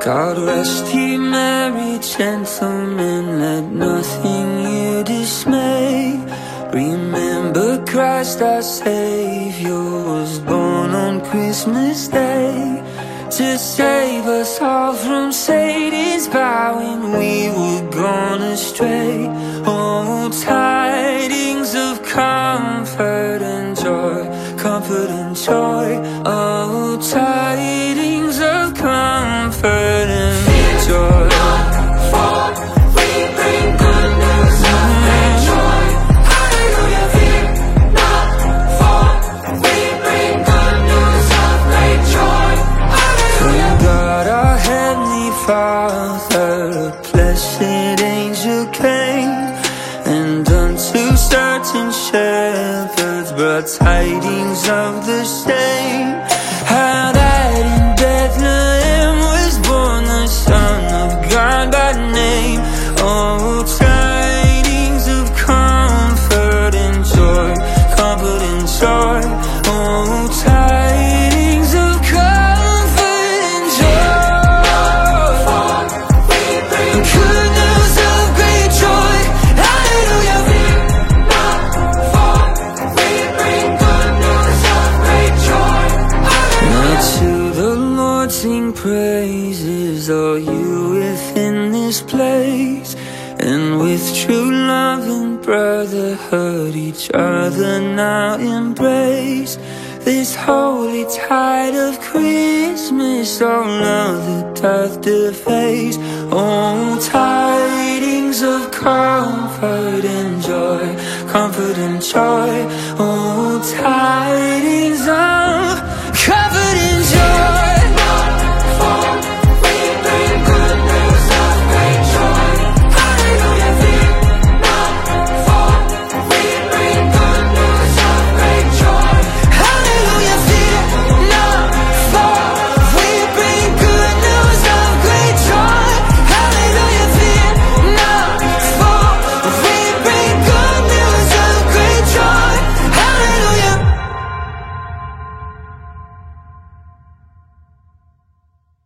God rest ye merry gentlemen, let nothing you dismay. Remember Christ our Savior was born on Christmas Day, to save us all from Satan's power when we were gone astray. Oh, tidings of comfort and joy, comfort and joy. Oh, tidings of comfort and joy. For we bring good news of great joy. Hallelujah, fear not, for we bring good news of great joy. Hallelujah. From God our Heavenly Father, a blessed angel came, and unto certain shepherds brought tidings of the same, how that in Bethlehem was born the Son of God by name. Oh, tidings of comfort and joy, comfort and joy. Oh, tidings of comfort and joy. For we bring Good news of great joy. Hallelujah. fear not, for we bring good news of great joy. Now to the Lord sing praises, all you within this place, and with true love and brotherhood each other now embrace. This holy tide of Christmas all other doth deface. Oh, tidings of comfort and joy, comfort and joy. Oh, tidings of